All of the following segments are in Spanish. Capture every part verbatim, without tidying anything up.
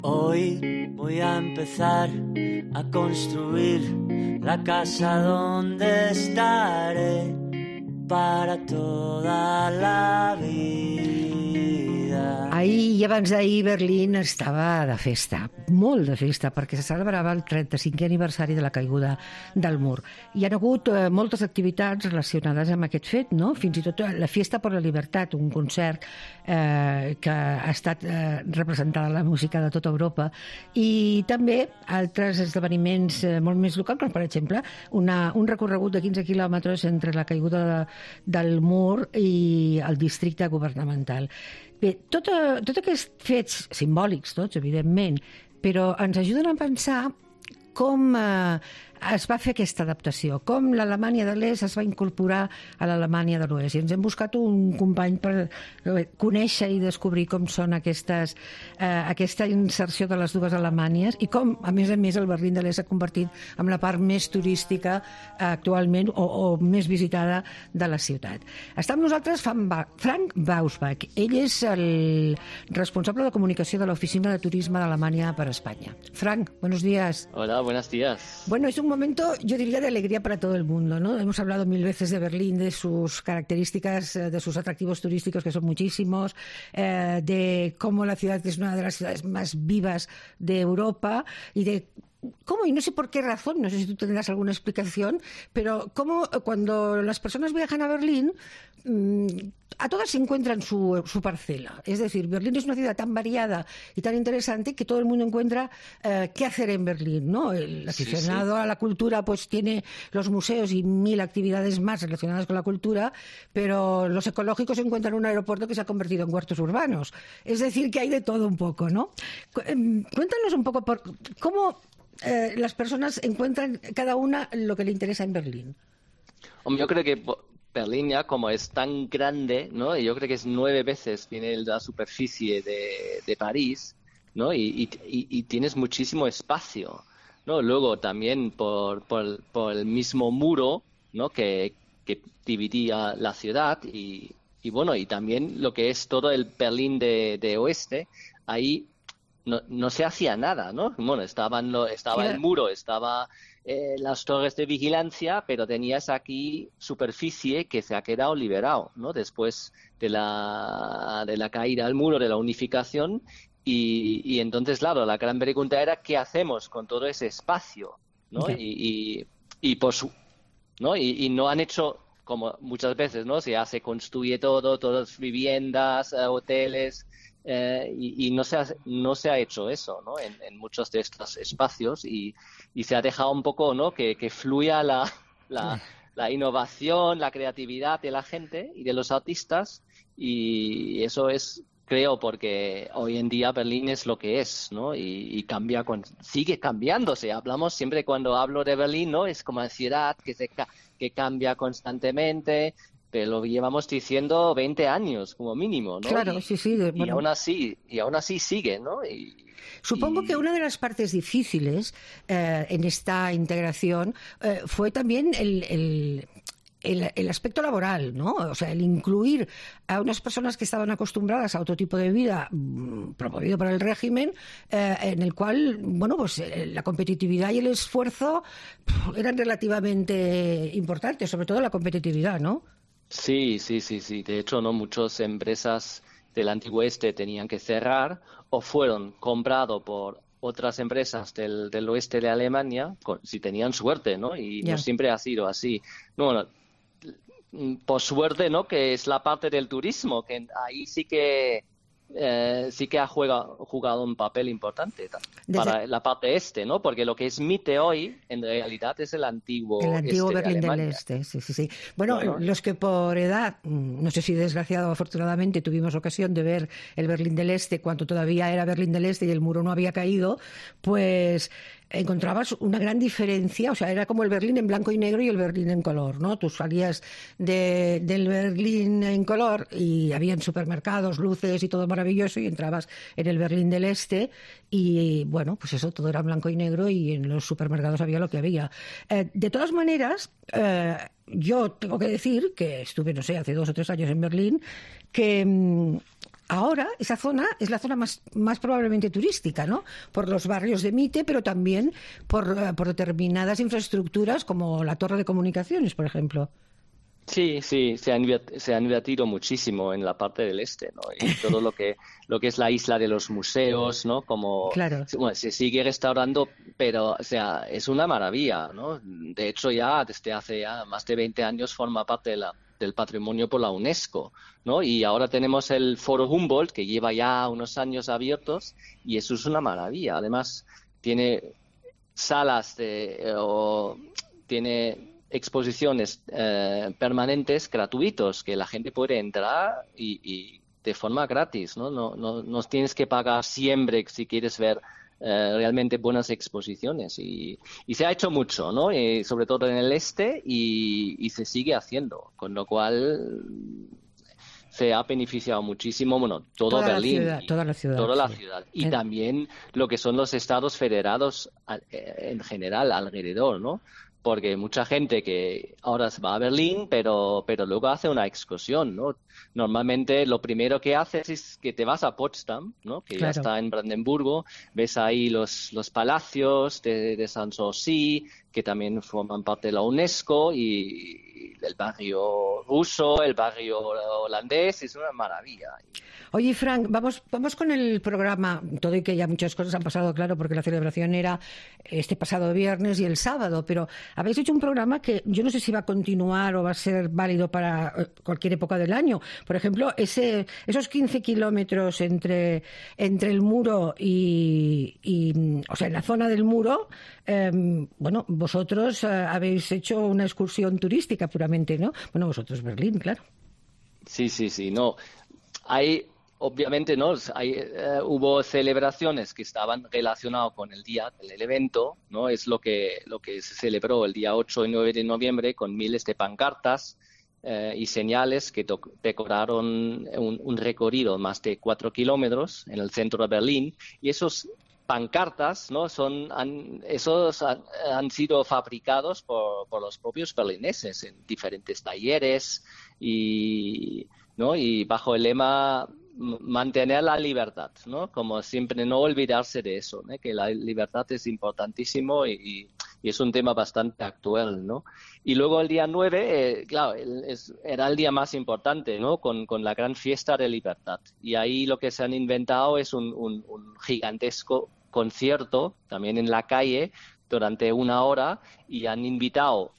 Hoy voy a empezar a construir la casa donde estaré para toda la vida. Ahir i abans d'ahir Berlín estava de festa, molt de festa, perquè se celebrava el trenta-cinquè aniversari de la caiguda del mur. Hi ha hagut eh, moltes activitats relacionades amb aquest fet, no? Fins i tot la Fiesta por la Libertad, un concert eh, que ha estat eh, representada la música de tota Europa, i també altres esdeveniments eh, molt més locals, com per exemple una, un recorregut de quinze quilòmetres entre la caiguda de, del mur i el districte governamental. Bé, tot, tot aquests fets simbòlics, tots, evidentment, però ens ajuden a pensar com eh, es va fer aquesta adaptació, com l'Alemanya de l'Est es va incorporar a l'Alemanya de l'Oest. I ens hem buscat un company per conèixer i descobrir com són aquestes, eh, aquesta inserció de les dues Alemanyes i com, a més a més, el Berlín de l'Est s'ha convertit en la part més turística eh, actualment o, o més visitada de la ciutat. Està amb nosaltres Frank Bausbach. Ell és el responsable de comunicació de l'Oficina de Turisme d'Alemanya per Espanya. Frank, buenos días. Hola, buenos días. Bueno, es un momento, yo diría, de alegría para todo el mundo, ¿no? Hemos hablado mil veces de Berlín, de sus características, de sus atractivos turísticos, que son muchísimos, eh, de cómo la ciudad es una de las ciudades más vivas de Europa y de cómo, y no sé por qué razón, no sé si tú tendrás alguna explicación, pero cómo cuando las personas viajan a Berlín, a todas se encuentran su, su parcela. Es decir, Berlín es una ciudad tan variada y tan interesante que todo el mundo encuentra eh, qué hacer en Berlín, ¿no? El aficionado sí, sí. a la cultura pues tiene los museos y mil actividades más relacionadas con la cultura, pero los ecológicos encuentran un aeropuerto que se ha convertido en huertos urbanos. Es decir, que hay de todo un poco, ¿no? Cuéntanos un poco por cómo eh, las personas encuentran cada una lo que le interesa en Berlín. Yo creo que Berlín ya como es tan grande, ¿no? Y yo creo que es nueve veces tiene la superficie de, de París, ¿no? Y, y, y tienes muchísimo espacio, ¿no? Luego también por, por, por el mismo muro, ¿no? Que, que dividía la ciudad y, y bueno, y también lo que es todo el Berlín de, de oeste, ahí no, no se hacía nada, ¿no? Bueno, estaban lo, estaba el muro, estaba eh, las torres de vigilancia, pero tenías aquí superficie que se ha quedado liberado, ¿no? Después de la, de la caída del muro, de la unificación, y, y entonces, claro, la gran pregunta era ¿qué hacemos con todo ese espacio? ¿No? Sí. Y, y, y, por su, ¿no? Y, y no han hecho, como muchas veces, ¿no? Se hace, construye todo, todas viviendas, eh, hoteles, Eh, y, y no se ha, no se ha hecho eso, ¿no? en, en muchos de estos espacios y, y se ha dejado un poco, ¿no? que, que fluya la, la, la innovación, la creatividad de la gente y de los artistas, y eso es, creo, porque hoy en día Berlín es lo que es, ¿no? y, y cambia con, sigue cambiándose. Hablamos siempre, cuando hablo de Berlín, ¿no? Es como una ciudad que, se, que cambia constantemente, pero lo llevamos diciendo veinte años como mínimo, ¿no? Claro, y, sí, sí. De, y, bueno. aún así, y aún así sigue, ¿no? Y, Supongo y... que una de las partes difíciles eh, en esta integración eh, fue también el... el... El, el aspecto laboral, ¿no? O sea, el incluir a unas personas que estaban acostumbradas a otro tipo de vida mmm, promovido por el régimen, eh, en el cual, bueno, pues eh, la competitividad y el esfuerzo pff, eran relativamente importantes, sobre todo la competitividad, ¿no? Sí, sí, sí, sí. De hecho, no, muchas empresas del antiguo este tenían que cerrar o fueron comprados por otras empresas del, del oeste de Alemania, con, si tenían suerte, ¿no? Y yeah. no siempre ha sido así. No, no, por suerte, ¿no? Que es la parte del turismo, que ahí sí que eh, sí que ha juega, jugado un papel importante para Desde... la parte este, ¿no? Porque lo que es M I T E hoy, en realidad, es el antiguo El antiguo este Berlín de del Este, sí, sí, sí. Bueno, bueno, los que por edad, no sé si desgraciado o afortunadamente, tuvimos ocasión de ver el Berlín del Este cuando todavía era Berlín del Este y el muro no había caído, pues encontrabas una gran diferencia, o sea, era como el Berlín en blanco y negro y el Berlín en color, ¿no? Tú salías de, del Berlín en color y habían supermercados, luces y todo maravilloso, y entrabas en el Berlín del Este y, bueno, pues eso, todo era blanco y negro y en los supermercados había lo que había. Eh, de todas maneras, eh, yo tengo que decir que estuve, no sé, hace dos o tres años en Berlín, que mmm, ahora esa zona es la zona más, más probablemente turística, ¿no? Por los barrios de Mite, pero también por, uh, por determinadas infraestructuras como la torre de comunicaciones, por ejemplo. Sí, sí, se ha, inviert- se ha invertido muchísimo en la parte del este, ¿no? Y todo lo que lo que es la isla de los museos, ¿no? Como, Claro. bueno, se sigue restaurando, pero, o sea, es una maravilla, ¿no? De hecho, ya desde hace ya más de veinte años forma parte de la, del patrimonio por la UNESCO, ¿no? Y ahora tenemos el Foro Humboldt, que lleva ya unos años abiertos, y eso es una maravilla. Además, tiene salas de, eh, o tiene exposiciones eh, permanentes gratuitos que la gente puede entrar y, y de forma gratis, ¿no? No, no, no tienes que pagar siempre si quieres ver eh, realmente buenas exposiciones y, y se ha hecho mucho, ¿no? Y sobre todo en el este y, y se sigue haciendo, con lo cual se ha beneficiado muchísimo, bueno, todo Toda Berlín, la ciudad, toda la ciudad, toda la sí. ciudad y En... también lo que son los estados federados en general alrededor, ¿no? Porque mucha gente que ahora se va a Berlín, pero, pero luego hace una excursión, ¿no? Normalmente lo primero que haces es que te vas a Potsdam, ¿no? Que Claro. ya está en Brandenburgo, ves ahí los, los palacios de, de Sanssouci, que también forman parte de la UNESCO, y el barrio ruso, el barrio holandés, es una maravilla. Oye, Frank, vamos, vamos con el programa, todo y que ya muchas cosas han pasado, claro, porque la celebración era este pasado viernes y el sábado, pero habéis hecho un programa que yo no sé si va a continuar o va a ser válido para cualquier época del año. Por ejemplo, ese, esos quince kilómetros entre, entre el muro y, y, o sea, en la zona del muro, eh, bueno, vosotros eh, habéis hecho una excursión turística puramente, ¿no? Bueno, vosotros Berlín, claro. Sí, sí, sí, no. Hay... Obviamente, ¿no? Hay, eh, hubo celebraciones que estaban relacionadas con el día del evento, ¿no? Es lo que, lo que se celebró el día ocho y nueve de noviembre con miles de pancartas eh, y señales que decoraron un, un recorrido más de cuatro kilómetros en el centro de Berlín. Y esos pancartas, ¿no? Son, han, esos han, han sido fabricados por, por los propios berlineses en diferentes talleres y, ¿no? Y bajo el lema mantener la libertad, ¿no? Como siempre, no olvidarse de eso, ¿no? Que la libertad es importantísimo y, y es un tema bastante actual, ¿no? Y luego el día nueve, eh, claro, el, es, era el día más importante, ¿no? Con, con la gran fiesta de libertad. Y ahí lo que se han inventado es un, un, un gigantesco concierto, también en la calle, durante una hora, y han invitado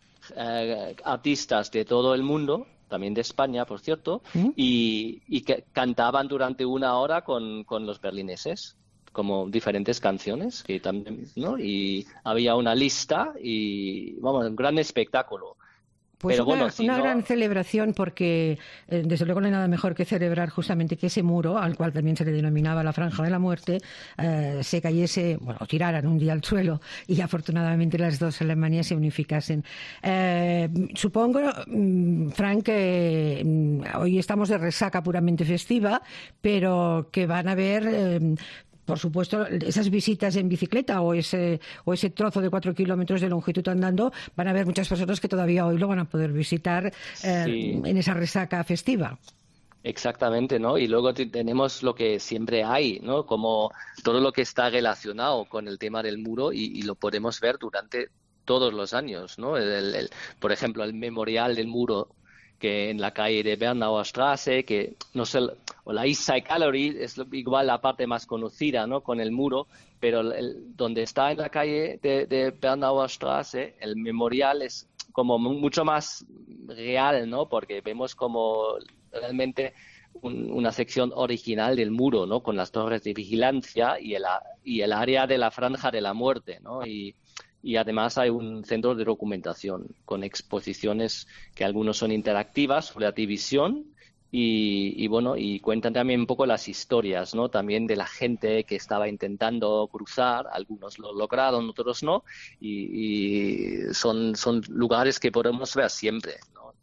eh, artistas de todo el mundo, también de España, por cierto, ¿Mm? y, y que cantaban durante una hora con, con los berlineses, como diferentes canciones, que también, ¿no? Y había una lista y, vamos, un gran espectáculo. Pues Pero una, bueno, si una no... gran celebración porque, eh, desde luego, no hay nada mejor que celebrar justamente que ese muro, al cual también se le denominaba la Franja de la Muerte, eh, se cayese, bueno, o tiraran un día al suelo y afortunadamente las dos Alemanías se unificasen. Eh, supongo, Frank, que eh, hoy estamos de resaca puramente festiva, pero que van a haber... Eh, por supuesto, esas visitas en bicicleta o ese o ese trozo de cuatro kilómetros de longitud andando, van a haber muchas personas que todavía hoy lo van a poder visitar eh, sí. en esa resaca festiva. Exactamente, ¿no? Y luego tenemos lo que siempre hay, ¿no? Como todo lo que está relacionado con el tema del muro y, y lo podemos ver durante todos los años, ¿no? El, el, por ejemplo, el memorial del muro que en la calle de Bernauer Straße, que no sé, o la East Side Gallery es igual la parte más conocida, ¿no? Con el muro, pero el, donde está en la calle de, de Bernauer Straße, el memorial es como mucho más real, ¿no? Porque vemos como realmente un, una sección original del muro, ¿no? Con las torres de vigilancia y el, y el área de la Franja de la Muerte, ¿no? Y Y además hay un centro de documentación con exposiciones que algunos son interactivas sobre la división y, y bueno, y cuentan también un poco las historias, ¿no? También de la gente que estaba intentando cruzar, algunos lo lograron, otros no, y, y son, son lugares que podemos ver siempre, ¿no?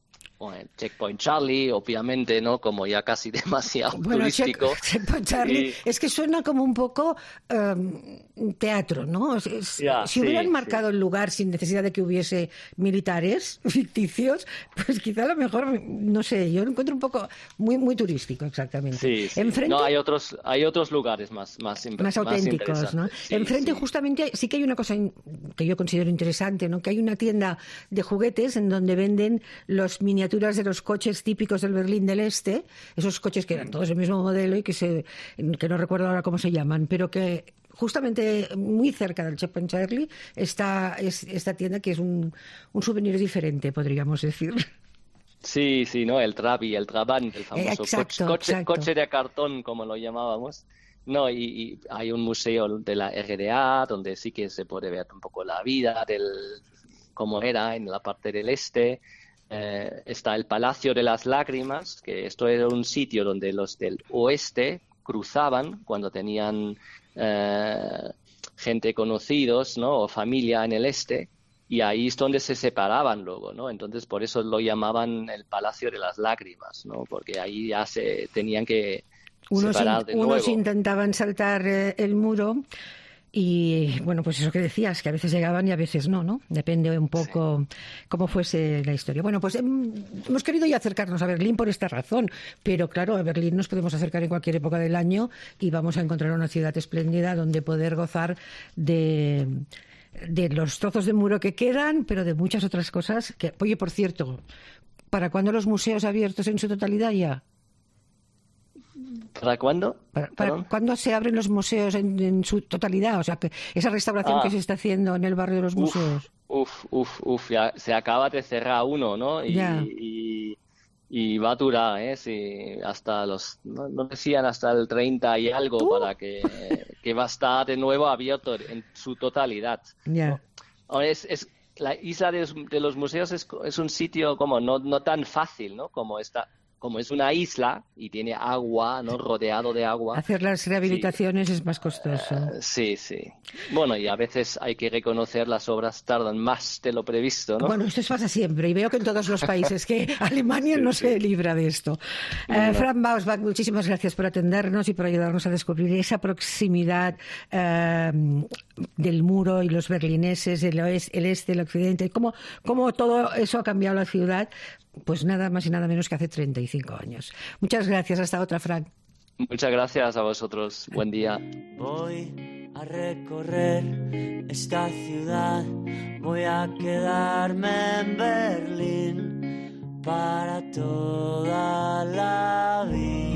bueno, Checkpoint Charlie, obviamente, ¿no? Como ya casi demasiado bueno, turístico. Check, Checkpoint Charlie, y... es que suena como un poco um, teatro, ¿no? Es, es, ya, si hubieran sí, marcado sí. el lugar sin necesidad de que hubiese militares ficticios, pues quizá a lo mejor, no sé, yo lo encuentro un poco muy muy turístico, exactamente. Sí, sí. Enfrente, no, hay otros, hay otros lugares más más, más auténticos, ¿no? Sí, Enfrente sí. justamente sí que hay una cosa que yo considero interesante, ¿no? Que hay una tienda de juguetes en donde venden las miniaturas de los coches típicos del Berlín del Este, esos coches que eran todos el mismo modelo y que se que no recuerdo ahora cómo se llaman, pero que justamente muy cerca del Checkpoint Charlie está es, esta tienda que es un, un souvenir diferente, podríamos decir. Sí, sí, ¿no? El Trabi, el Trabant, el famoso exacto, coche, exacto. coche de cartón, como lo llamábamos. No, y, y hay un museo de la R D A donde sí que se puede ver un poco la vida del cómo era en la parte del este. Eh, está el Palacio de las Lágrimas, que esto era un sitio donde los del oeste cruzaban cuando tenían eh, gente conocidos, ¿no? O familia en el este, y ahí es donde se separaban luego, ¿no? Entonces por eso lo llamaban el Palacio de las Lágrimas, ¿no? Porque ahí ya se tenían que unos separar de in, nuevo. Unos intentaban saltar eh, el muro. Y bueno, pues eso que decías, que a veces llegaban y a veces no, ¿no? Depende un poco sí. cómo fuese la historia. Bueno, pues hemos querido ya acercarnos a Berlín por esta razón, pero claro, a Berlín nos podemos acercar en cualquier época del año y vamos a encontrar una ciudad espléndida donde poder gozar de, de los trozos de muro que quedan, pero de muchas otras cosas que... Oye, por cierto, ¿para cuándo los museos abiertos en su totalidad ya? ¿Para cuándo? ¿Para, para cuándo se abren los museos en, en su totalidad? O sea, que esa restauración ah. que se está haciendo en el barrio de los uf, museos. Uf, uf, uf, ya se acaba de cerrar uno, ¿no? Y, y, y va a durar, ¿eh? Sí, hasta los, no, no decían hasta el treinta y algo ¿Tú? para que, que va a estar de nuevo abierto en su totalidad. Ya. ¿no? Es, es, la isla de, de los museos es, es un sitio como no, no tan fácil, ¿no? Como esta... Como es una isla y tiene agua, ¿no? Rodeado de agua. Hacer las rehabilitaciones sí. es más costoso. Uh, sí, sí. Bueno, y a veces hay que reconocer las obras tardan más de lo previsto, ¿no? Bueno, esto pasa siempre y veo que en todos los países, que Alemania sí, no sí. se libra de esto. No, uh, no. Frank Bausbach, muchísimas gracias por atendernos y por ayudarnos a descubrir esa proximidad uh, del muro y los berlineses, el, oeste, el este, el occidente, cómo, cómo todo eso ha cambiado la ciudad. Pues nada más y nada menos que hace treinta y cinco años. Muchas gracias. Hasta otra, Frank. Muchas gracias a vosotros. Buen día. Voy a recorrer esta ciudad. Voy a quedarme en Berlín para toda la vida.